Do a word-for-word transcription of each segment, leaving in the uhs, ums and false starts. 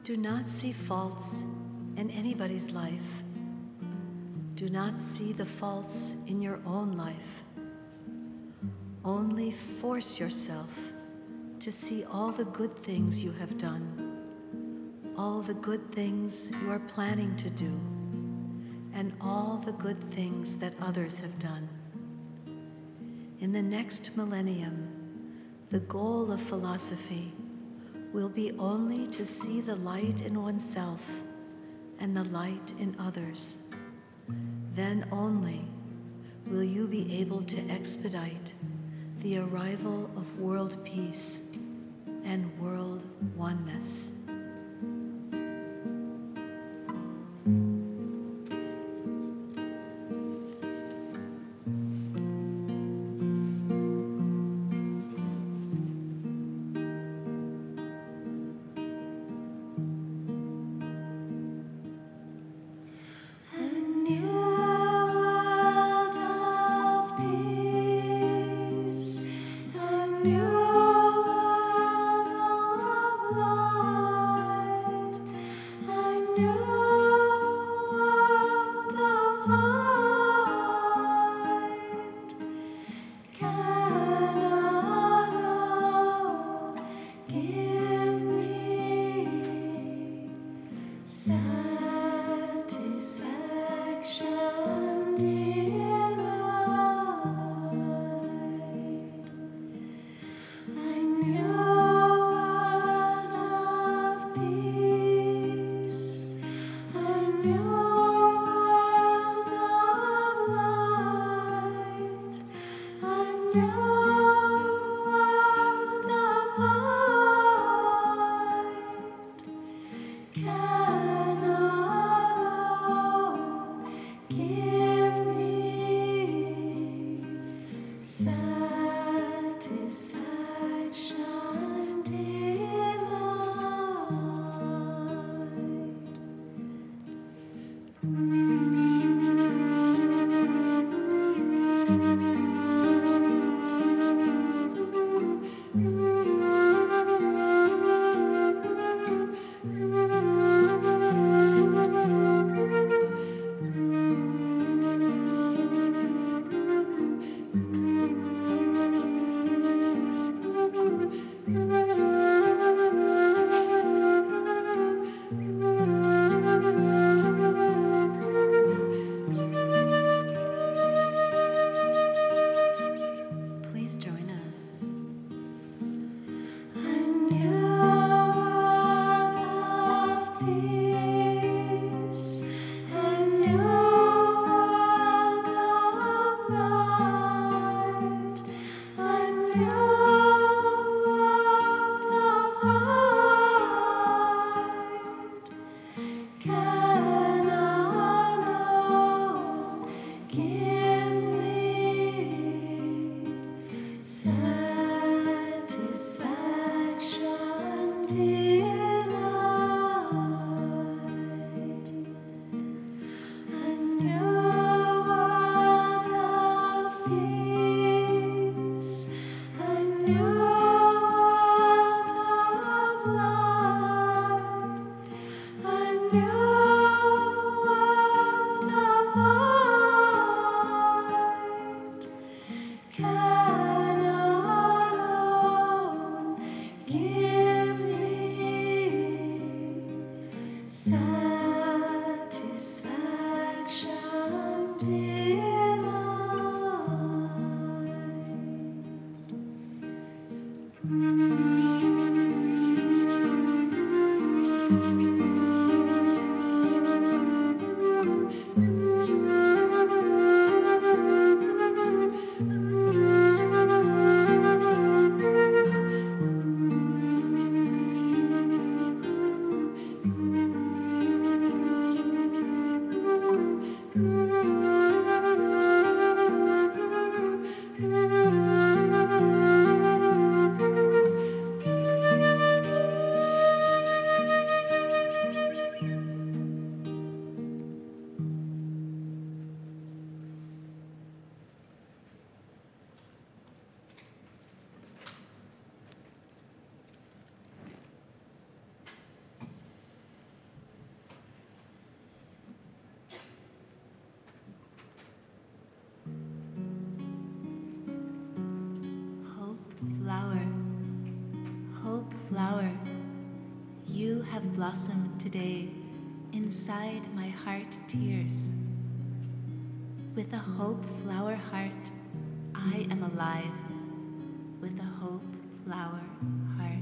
Do not see faults in anybody's life. Do not see the faults in your own life. Only force yourself to see all the good things you have done, all the good things you are planning to do, and all the good things that others have done. In the next millennium, the goal of philosophy will be only to see the light in oneself and the light in others. Then only will you be able to expedite the arrival of world peace and world oneness. flower, you have blossomed today inside my heart tears. With a hope flower heart, I am alive. With a hope flower heart.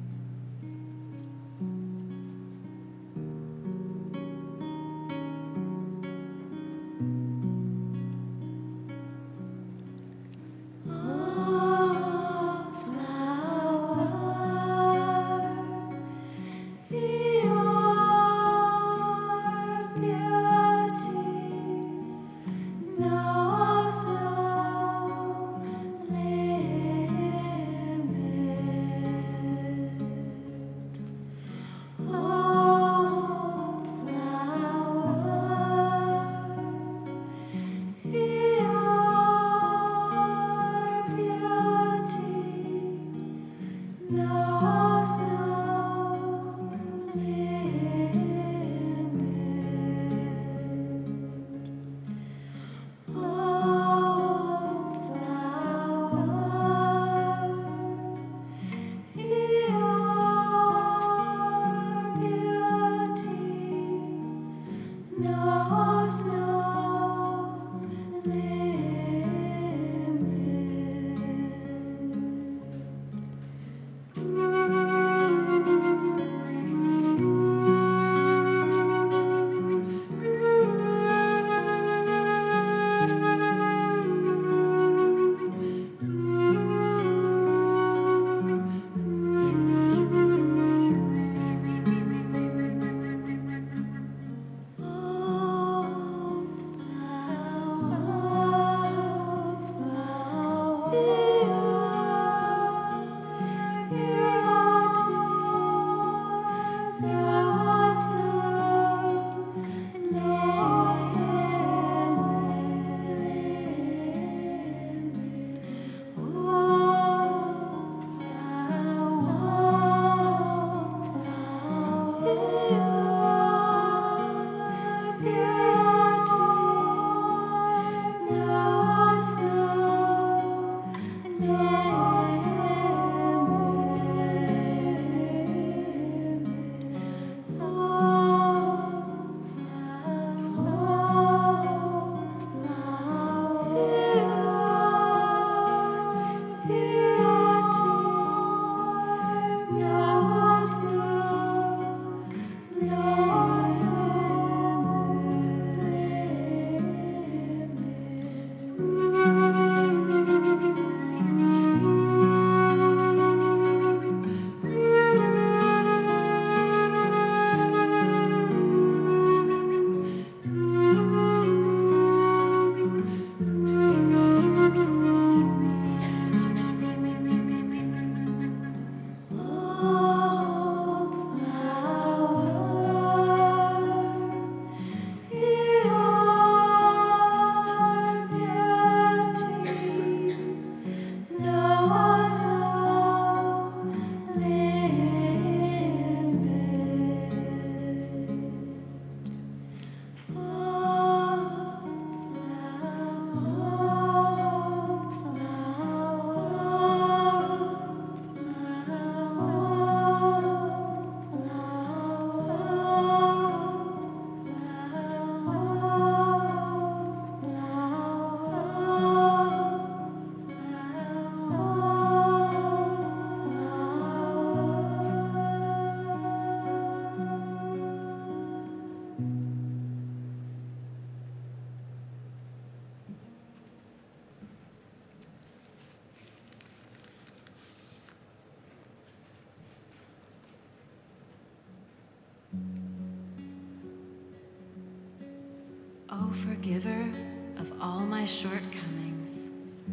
O forgiver of all my shortcomings,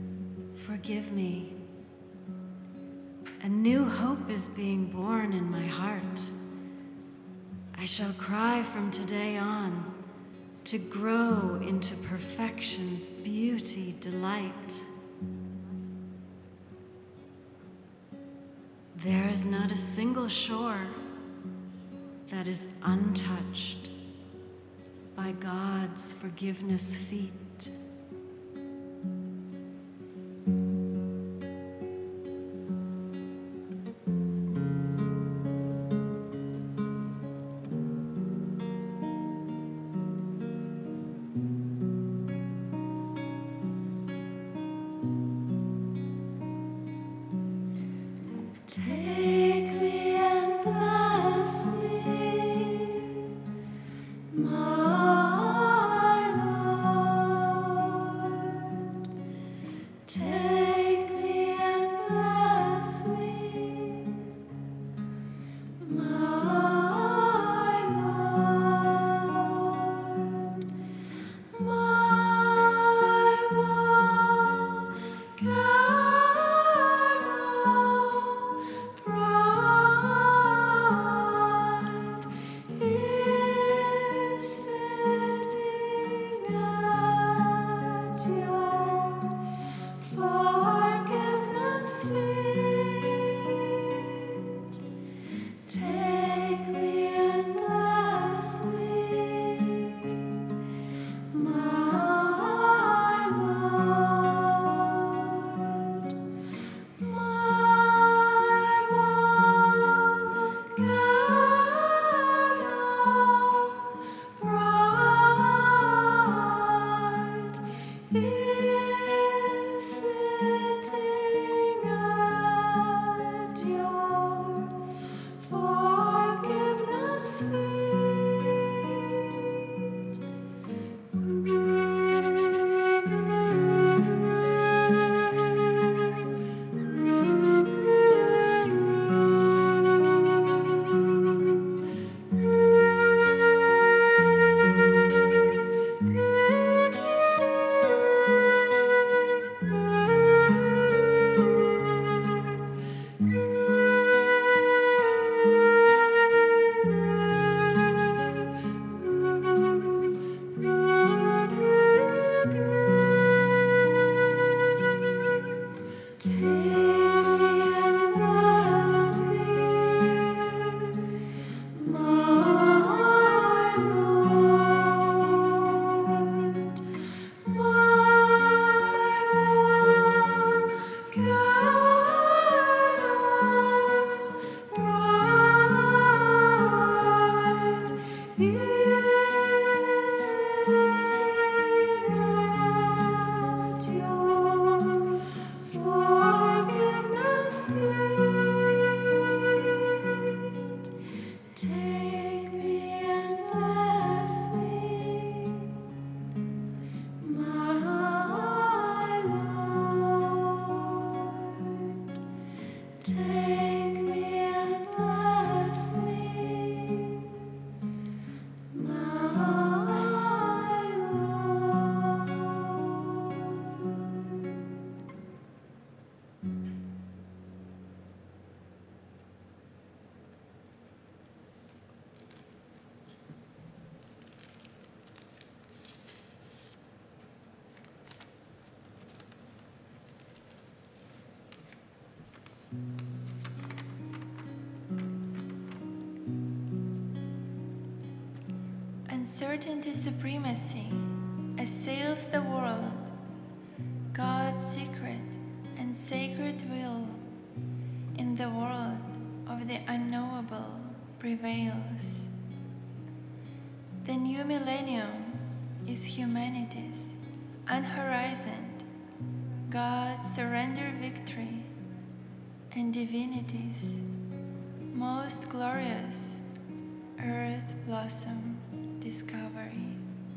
forgive me. A new hope is being born in my heart. I shall cry from today on to grow into perfection's beauty, delight. There is not a single shore that is untouched by God's forgiveness feet. Take me and bless me, my Lord. Take me and bless me, my Lord. My volcano pride is sitting at your forgiveness feet. Take me and bless me, my Lord. My volcano pride is sitting at your forgiveness feet. Take me and bless me, my Lord. My volcano pride is sitting at your forgiveness feet. Take me and bless me, my Lord. Take me and bless me, my Lord. Uncertainty supremacy assails the world. God's secret and sacred will in the world of the unknowable prevails. The new millennium is humanity's unhorizoned, God's surrender victory, and divinity's most glorious earth blossom discovery.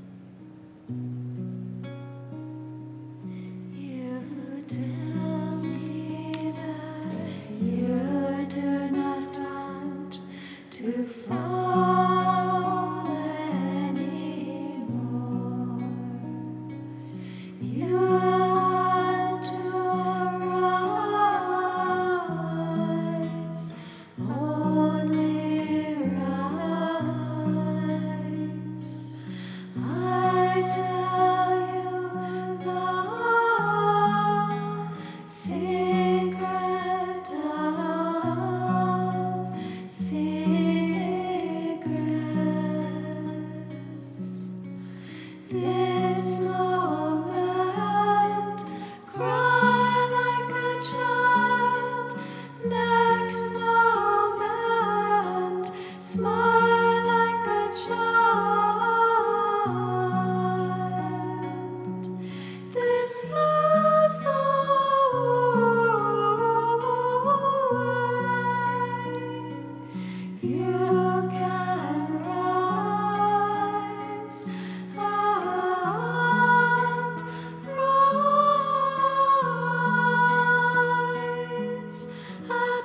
You tell me that you do not want to fall anymore. You want to rise, only rise.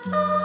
da